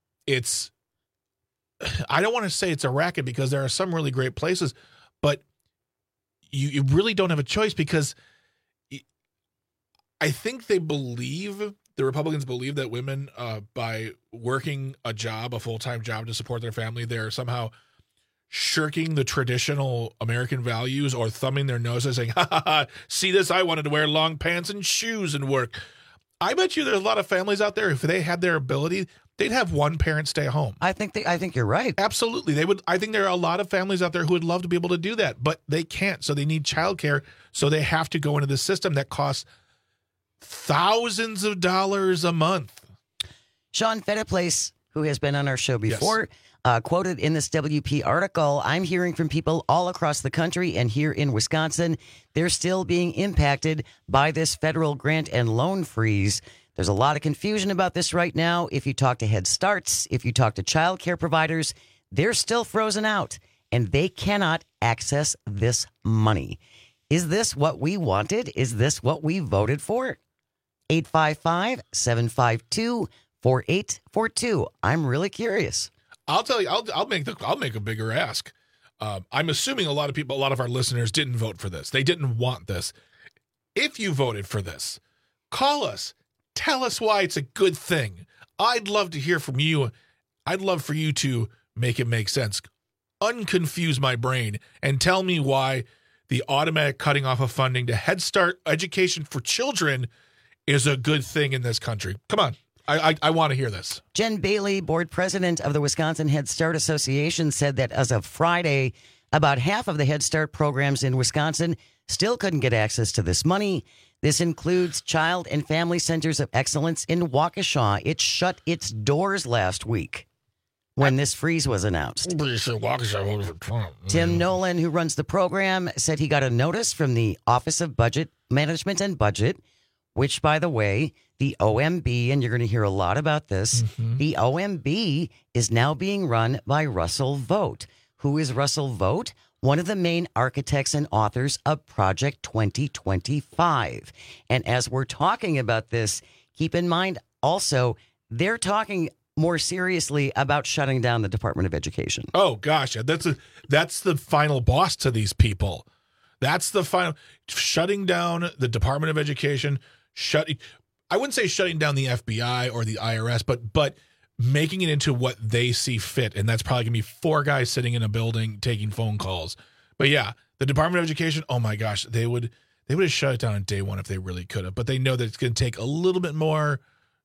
I don't want to say it's a racket because there are some really great places, but you really don't have a choice because I think the Republicans believe that women, by working a full-time job to support their family, they're somehow shirking the traditional American values or thumbing their noses saying, ha, ha, ha, see this? I wanted to wear long pants and shoes and work. I bet you there's a lot of families out there, if they had their ability, they'd have one parent stay home. I think you're right. Absolutely. They would. I think there are a lot of families out there who would love to be able to do that, but they can't. So they need childcare. So they have to go into the system that costs thousands of dollars a month. Sean Fettiplace, who has been on our show before, quoted in this WP article, I'm hearing from people all across the country and here in Wisconsin, they're still being impacted by this federal grant and loan freeze. There's a lot of confusion about this right now. If you talk to Head Starts, if you talk to child care providers, they're still frozen out and they cannot access this money. Is this what we wanted? Is this what we voted for? 855-752-4842. I'm really curious. I'll tell you, I'll make a bigger ask. I'm assuming a lot of our listeners didn't vote for this. They didn't want this. If you voted for this, call us. Tell us why it's a good thing. I'd love to hear from you. I'd love for you to make it make sense. Unconfuse my brain and tell me why the automatic cutting off of funding to Head Start education for children is a good thing in this country. Come on. I want to hear this. Jen Bailey, board president of the Wisconsin Head Start Association, said that as of Friday, about half of the Head Start programs in Wisconsin still couldn't get access to this money. This includes Child and Family Centers of Excellence in Waukesha. It shut its doors last week when this freeze was announced. Tim Nolan, who runs the program, said he got a notice from the Office of Budget Management and Budget, which, by the way, the OMB, and you're going to hear a lot about this, the OMB is now being run by Russell Vogt. Who is Russell Vogt? One of the main architects and authors of Project 2025. And as we're talking about this, keep in mind also, they're talking more seriously about shutting down the Department of Education. Oh, gosh. That's the final boss to these people. That's the final shutting down the Department of Education. I wouldn't say shutting down the FBI or the IRS, but making it into what they see fit. And that's probably going to be 4 guys sitting in a building taking phone calls. But yeah, the Department of Education, oh my gosh, they would have shut it down on day one if they really could have. But they know that it's going to take a little bit more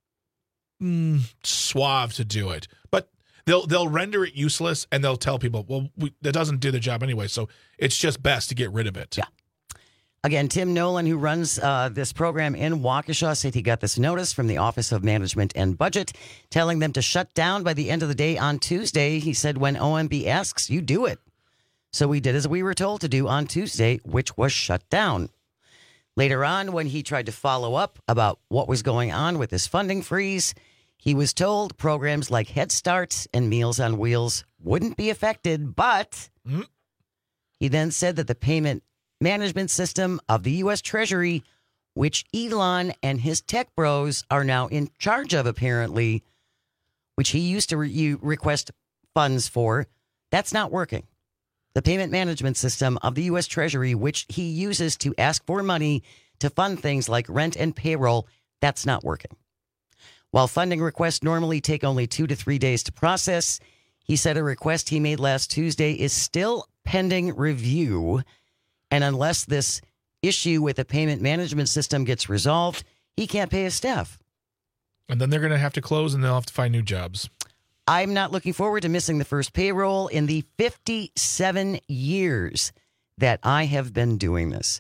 suave to do it. But they'll render it useless and they'll tell people, well, that doesn't do the job anyway. So it's just best to get rid of it. Yeah. Again, Tim Nolan, who runs this program in Waukesha, said he got this notice from the Office of Management and Budget telling them to shut down by the end of the day on Tuesday. He said, when OMB asks, you do it. So we did as we were told to do on Tuesday, which was shut down. Later on, when he tried to follow up about what was going on with this funding freeze, he was told programs like Head Start and Meals on Wheels wouldn't be affected, but he then said that the payment management system of the U.S. Treasury, which Elon and his tech bros are now in charge of, apparently, which he used to request funds for, that's not working. The payment management system of the U.S. Treasury, which he uses to ask for money to fund things like rent and payroll, that's not working. While funding requests normally take only 2 to 3 days to process, he said a request he made last Tuesday is still pending review. And unless this issue with the payment management system gets resolved, he can't pay his staff. And then they're going to have to close and they'll have to find new jobs. I'm not looking forward to missing the first payroll in the 57 years that I have been doing this.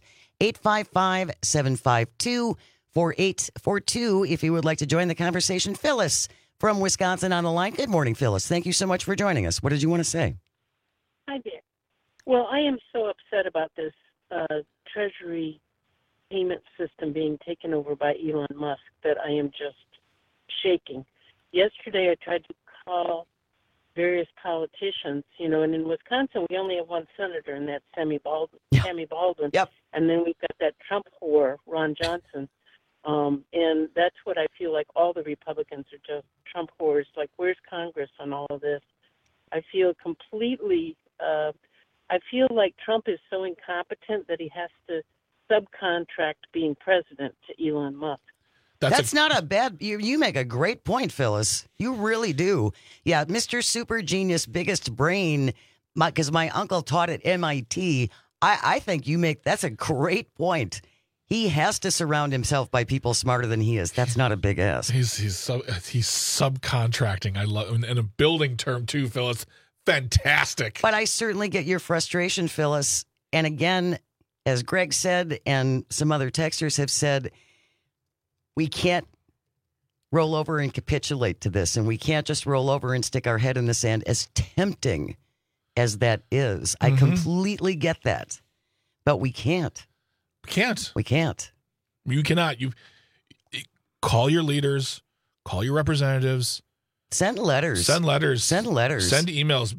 855-752-4842 if you would like to join the conversation. Phyllis from Wisconsin on the line. Good morning, Phyllis. Thank you so much for joining us. What did you want to say? Hi there. Well, I am so upset about this Treasury payment system being taken over by Elon Musk that I am just shaking. Yesterday I tried to call various politicians, and in Wisconsin we only have one senator, and that's Tammy Baldwin. Yep. And then we've got that Trump whore, Ron Johnson. And that's what I feel like all the Republicans are just Trump whores. Like, where's Congress on all of this? I feel completely, I feel like Trump is so incompetent that he has to subcontract being president to Elon Musk. That's not a bad, you make a great point, Phyllis. You really do. Yeah, Mr. Super Genius, biggest brain, because my uncle taught at MIT. I think that's a great point. He has to surround himself by people smarter than he is. That's not a big ass. He's subcontracting. I love, and a building term too, Phyllis. Fantastic. But I certainly get your frustration, Phyllis. And again, as Greg said, and some other texters have said, we can't roll over and capitulate to this, and we can't just roll over and stick our head in the sand, as tempting as that is. I completely get that, but we can't. We can't. You cannot. You call your leaders, call your representatives, send letters, send emails.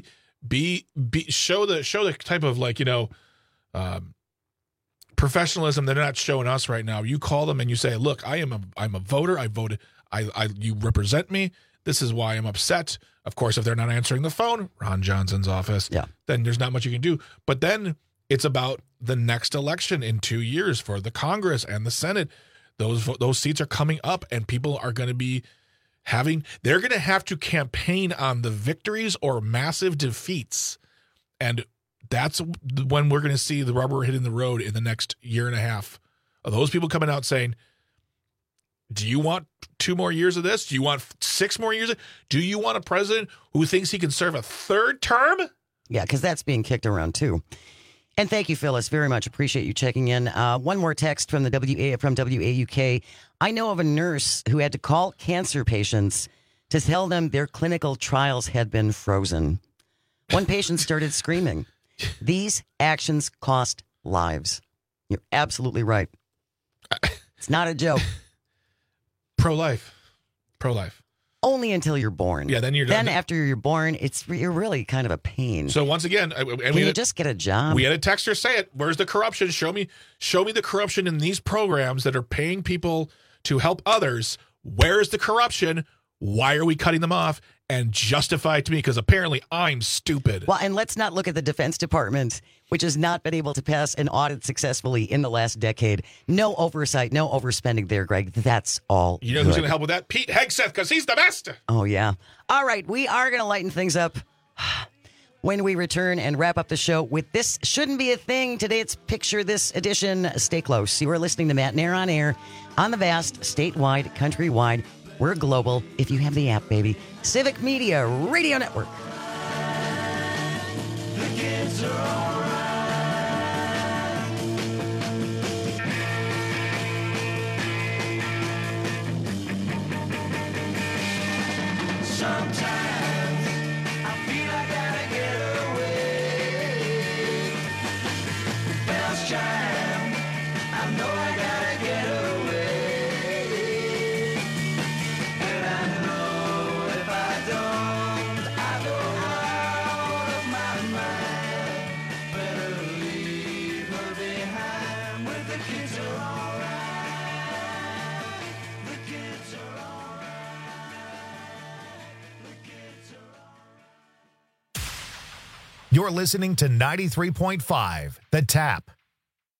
Show the type of professionalism they're not showing us right now. You call them and you say, "Look, I'm a voter. I voted. You represent me. This is why I'm upset." Of course, if they're not answering the phone, Ron Johnson's office. Yeah. Then there's not much you can do. But then it's about the next election in 2 years for the Congress and the Senate. Those seats are coming up, and people are going to be they're going to have to campaign on the victories or massive defeats, and that's when we're going to see the rubber hitting the road in the next year and a half. Are those people coming out saying, do you want 2 more years of this? Do you want 6 more years? Do you want a president who thinks he can serve a 3rd term? Yeah, because that's being kicked around too. And thank you, Phyllis, very much. Appreciate you checking in. One more text from from WAUK. I know of a nurse who had to call cancer patients to tell them their clinical trials had been frozen. One patient started screaming. These actions cost lives. You're absolutely right. It's not a joke. Pro-life. Only until you're born. Yeah, then you're done. Then after you're born, you're really kind of a pain. So once again, can you just get a job? We had a texter say it. Where's the corruption? Show me the corruption in these programs that are paying people to help others. Where's the corruption? Why are we cutting them off? And justify it to me, because apparently I'm stupid. Well, and let's not look at the Defense Department, which has not been able to pass an audit successfully in the last decade. No oversight, no overspending there, Greg. That's all. You know who's going to help with that? Pete Hegseth, because he's the best. Oh, yeah. All right, we are going to lighten things up when we return and wrap up the show with This Shouldn't Be a Thing. Today it's Picture This edition. Stay close. You are listening to Matt Nair on Air on the vast, statewide, countrywide. We're global if you have the app, baby. Civic Media Radio Network. The kids are all right. Sometimes I feel I gotta get away. Bells chime, I know I gotta get away. You're listening to 93.5 The Tap.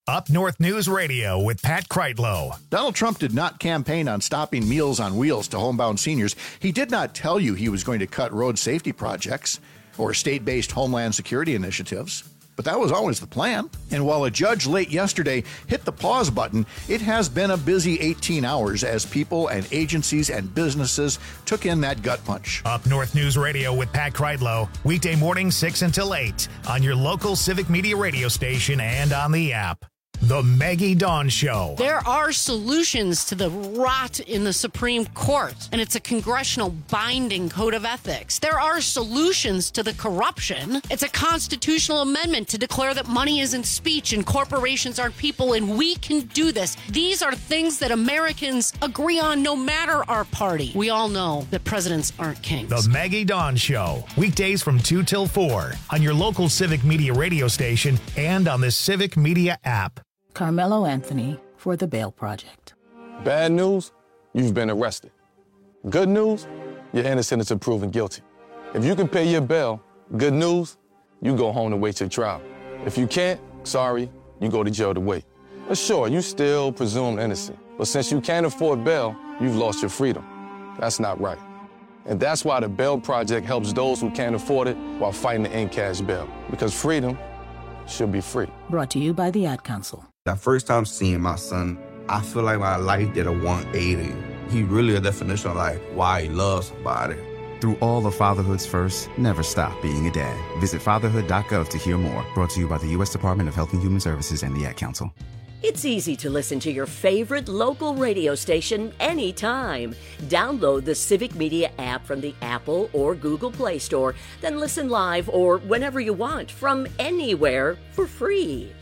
Up North News Radio with Pat Kreitlow. Donald Trump did not campaign on stopping Meals on Wheels to homebound seniors. He did not tell you he was going to cut road safety projects or state-based homeland security initiatives. But that was always the plan. And while a judge late yesterday hit the pause button, it has been a busy 18 hours as people and agencies and businesses took in that gut punch. Up North News Radio with Pat Kreitlow. Weekday morning 6 until 8 on your local Civic Media radio station and on the app. The Maggie Dawn Show. There are solutions to the rot in the Supreme Court, and it's a congressional binding code of ethics. There are solutions to the corruption. It's a constitutional amendment to declare that money isn't speech and corporations aren't people, and we can do this. These are things that Americans agree on no matter our party. We all know that presidents aren't kings. The Maggie Dawn Show. Weekdays from 2 till 4 on your local Civic Media radio station and on the Civic Media app. Carmelo Anthony for the Bail Project. Bad news, you've been arrested. Good news, you're innocent until proven guilty. If you can pay your bail, good news, you go home to wait your trial. If you can't, sorry, you go to jail to wait. But sure, you still presumed innocent. But since you can't afford bail, you've lost your freedom. That's not right. And that's why the Bail Project helps those who can't afford it while fighting to end cash bail. Because freedom should be free. Brought to you by the Ad Council. That first time seeing my son, I feel like my life did a 180. He really a definition of like why he loves somebody. Through all of fatherhood's first, never stop being a dad. Visit fatherhood.gov to hear more. Brought to you by the U.S. Department of Health and Human Services and the Ad Council. It's easy to listen to your favorite local radio station anytime. Download the Civic Media app from the Apple or Google Play Store, then listen live or whenever you want from anywhere for free.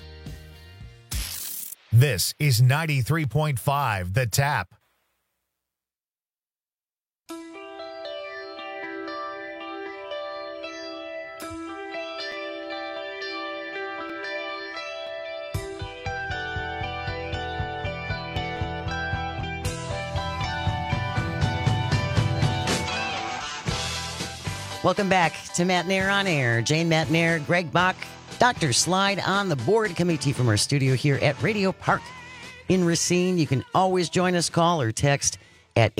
This is 93.5 The Tap. Welcome back to Matt Nair on Air. Jane Matt Nair, Greg Bach, Dr. Slide on the board, coming to you from our studio here at Radio Park in Racine. You can always join us, call or text at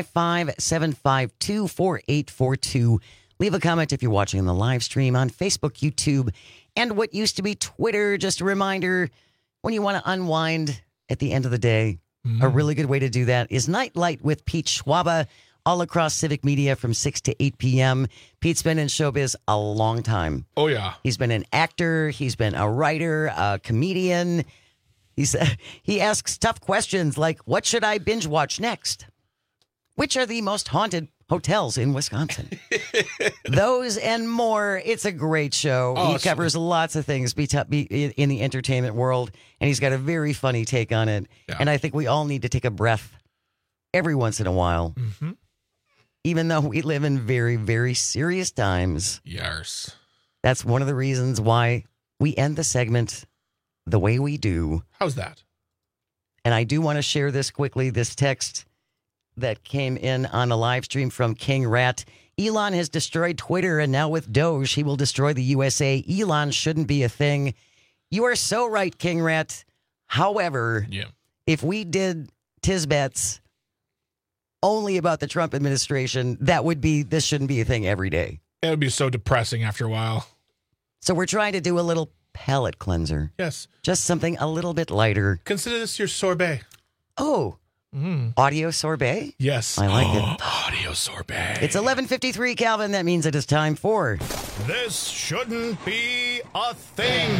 855-752-4842. Leave a comment if you're watching on the live stream on Facebook, YouTube, and what used to be Twitter. Just a reminder, when you want to unwind at the end of the day, a really good way to do that is Nightlight with Pete Schwaba, all across Civic Media from 6 to 8 p.m. Pete's been in showbiz a long time. Oh, yeah. He's been an actor. He's been a writer, a comedian. He asks tough questions like, what should I binge watch next? Which are the most haunted hotels in Wisconsin? Those and more. It's a great show. Oh, He covers lots of things in the entertainment world, and he's got a very funny take on it. Yeah. And I think we all need to take a breath every once in a while. Mm-hmm. Even though we live in very, very serious times. Yes. That's one of the reasons why we end the segment the way we do. How's that? And I do want to share this quickly, this text that came in on a live stream from King Rat. Elon has destroyed Twitter, and now with Doge, he will destroy the USA. Elon shouldn't be a thing. You are so right, King Rat. However, if we did Tisbets only about the Trump administration, this shouldn't be a thing every day. It would be so depressing after a while. So we're trying to do a little palate cleanser. Yes. Just something a little bit lighter. Consider this your sorbet. Oh. Audio sorbet? Yes. I like it. Audio sorbet. It's 11:53, Calvin. That means it is time for... This shouldn't be a thing.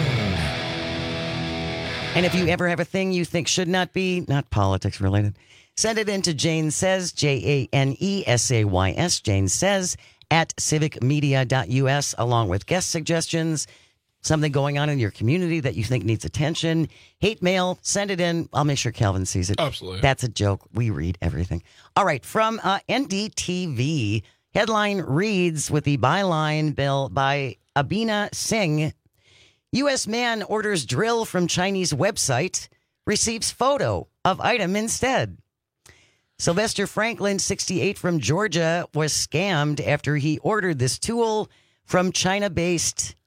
And if you ever have a thing you think should not be, not politics related, send it in to Jane Says, JANESAYS, Jane Says, at civicmedia.us, along with guest suggestions, something going on in your community that you think needs attention, hate mail, send it in. I'll make sure Calvin sees it. Absolutely. That's a joke. We read everything. All right, from NDTV, headline reads with the byline bill by Abina Singh, U.S. man orders drill from Chinese website, receives photo of item instead. Sylvester Franklin, 68, from Georgia, was scammed after he ordered this tool from China-based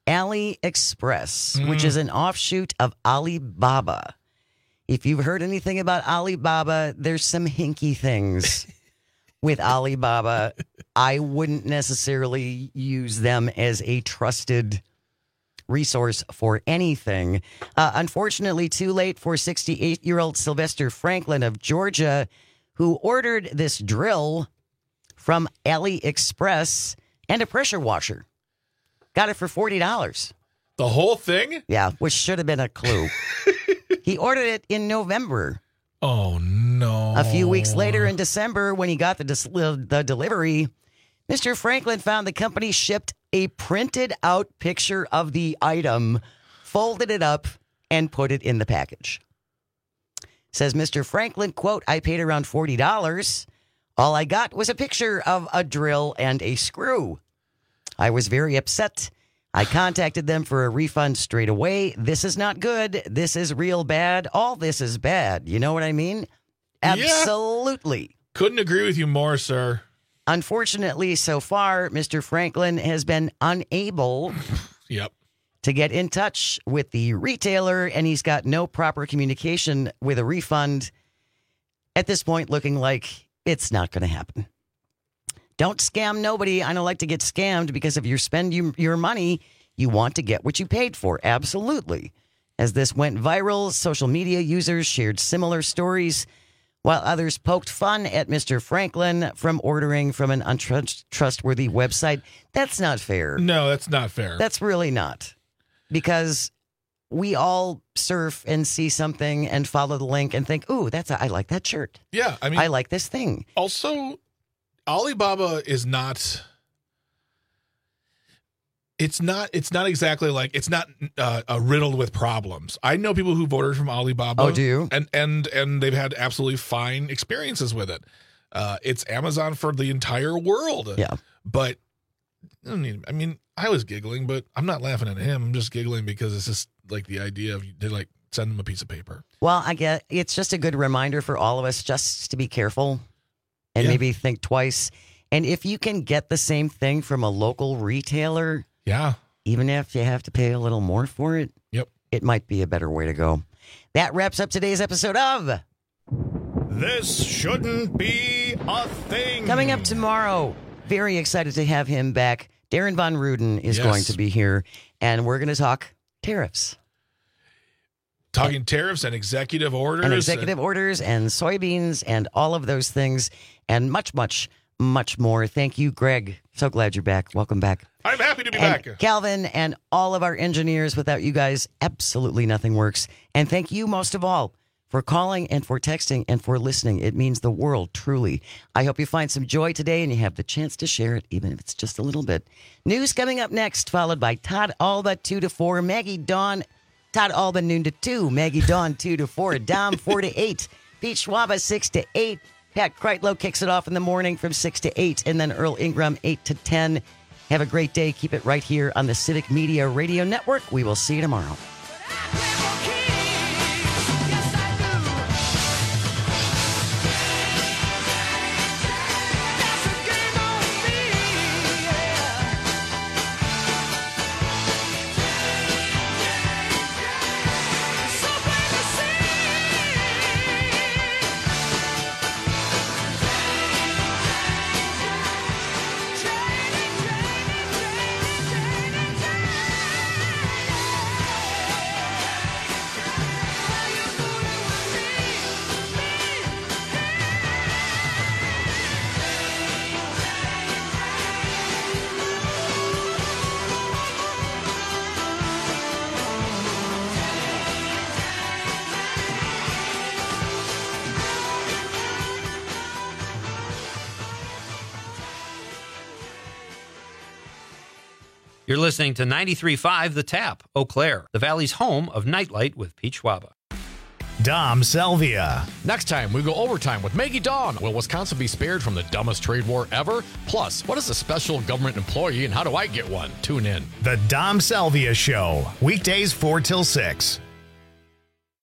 AliExpress, which is an offshoot of Alibaba. If you've heard anything about Alibaba, there's some hinky things with Alibaba. I wouldn't necessarily use them as a trusted resource for anything. Unfortunately, too late for 68-year-old Sylvester Franklin of Georgia, who ordered this drill from AliExpress and a pressure washer. Got it for $40. The whole thing? Yeah, which should have been a clue. He ordered it in November. Oh, no. A few weeks later in December, when he got the delivery, Mr. Franklin found the company shipped a printed out picture of the item, folded it up, and put it in the package. Says Mr. Franklin, quote, I paid around $40. All I got was a picture of a drill and a screw. I was very upset. I contacted them for a refund straight away. This is not good. This is real bad. All this is bad. You know what I mean? Absolutely. Yeah. Couldn't agree with you more, sir. Unfortunately, so far, Mr. Franklin has been unable to get in touch with the retailer, and he's got no proper communication with a refund. At this point, looking like it's not going to happen. Don't scam nobody. I don't like to get scammed because if you spend your money, you want to get what you paid for. Absolutely. As this went viral, social media users shared similar stories, while others poked fun at Mr. Franklin from ordering from an untrustworthy website. That's not fair. No, that's not fair. That's really not. Because we all surf and see something and follow the link and think, ooh, I like that shirt. Yeah, I mean, I like this thing. Also, Alibaba is not. It's not exactly like it's not riddled with problems. I know people who've ordered from Alibaba. Oh, do you? And they've had absolutely fine experiences with it. It's Amazon for the entire world. Yeah, but I mean, I was giggling, but I'm not laughing at him. I'm just giggling because it's just like the idea of they like send them a piece of paper. Well, I get it's just a good reminder for all of us just to be careful. And maybe think twice. And if you can get the same thing from a local retailer, even if you have to pay a little more for it, it might be a better way to go. That wraps up today's episode of This Shouldn't Be a Thing. Coming up tomorrow, very excited to have him back. Darren Von Ruden is going to be here, and we're going to talk tariffs. Talking tariffs and executive orders. And executive orders and soybeans and all of those things and much, much, much more. Thank you, Greg. So glad you're back. Welcome back. I'm happy to be back. Calvin and all of our engineers. Without you guys, absolutely nothing works. And thank you most of all for calling and for texting and for listening. It means the world, truly. I hope you find some joy today and you have the chance to share it, even if it's just a little bit. News coming up next, followed by Todd Alba 2 to 4, Maggie Dawn, Todd Alba noon to 2, Maggie Dawn 2 to 4, Dom 4 to 8, Pete Schwaba 6 to 8, Pat Kreitlow kicks it off in the morning from 6 to 8, and then Earl Ingram 8 to 10. Have a great day. Keep it right here on the Civic Media Radio Network. We will see you tomorrow. You're listening to 93.5 The Tap, Eau Claire, the Valley's home of Nightlight with Pete Schwaba. Dom Salvia. Next time, we go overtime with Maggie Dawn. Will Wisconsin be spared from the dumbest trade war ever? Plus, what is a special government employee and how do I get one? Tune in. The Dom Salvia Show, weekdays 4 till 6.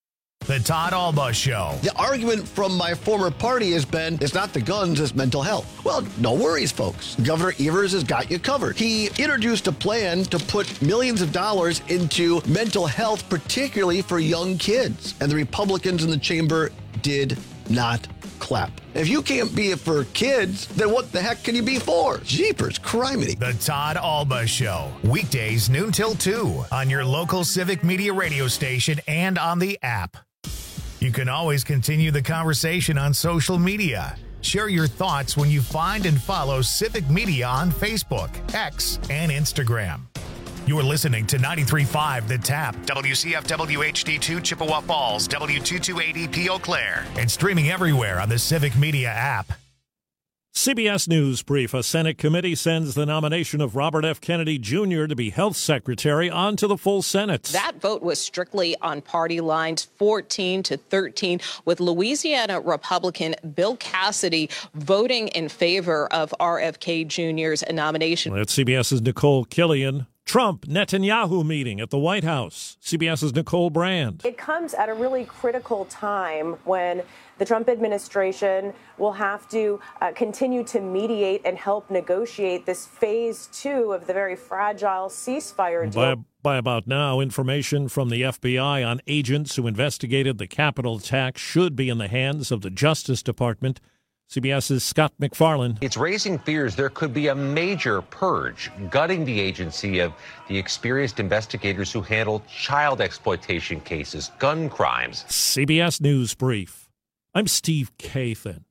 The Todd Alba Show. The argument from my former party has been, it's not the guns, it's mental health. Well, no worries, folks. Governor Evers has got you covered. He introduced a plan to put millions of dollars into mental health, particularly for young kids. And the Republicans in the chamber did not clap. If you can't be it for kids, then what the heck can you be for? Jeepers, criminy. The Todd Alba Show. Weekdays noon till 2 on your local Civic Media radio station and on the app. You can always continue the conversation on social media. Share your thoughts when you find and follow Civic Media on Facebook, X, and Instagram. You're listening to 93.5 The Tap, WCFW HD2 Chippewa Falls, W228EP Eau Claire, and streaming everywhere on the Civic Media app. CBS News Brief. A Senate committee sends the nomination of Robert F. Kennedy Jr. to be health secretary on to the full Senate. That vote was strictly on party lines, 14-13, with Louisiana Republican Bill Cassidy voting in favor of RFK Jr.'s nomination. That's CBS's Nicole Killian. Trump-Netanyahu meeting at the White House. CBS's Nicole Brand. It comes at a really critical time when the Trump administration will have to continue to mediate and help negotiate this phase 2 of the very fragile ceasefire deal. By about now, information from the FBI on agents who investigated the Capitol attack should be in the hands of the Justice Department. CBS's Scott McFarland. It's raising fears there could be a major purge, gutting the agency of the experienced investigators who handle child exploitation cases, gun crimes. CBS News Brief. I'm Steve Kathan.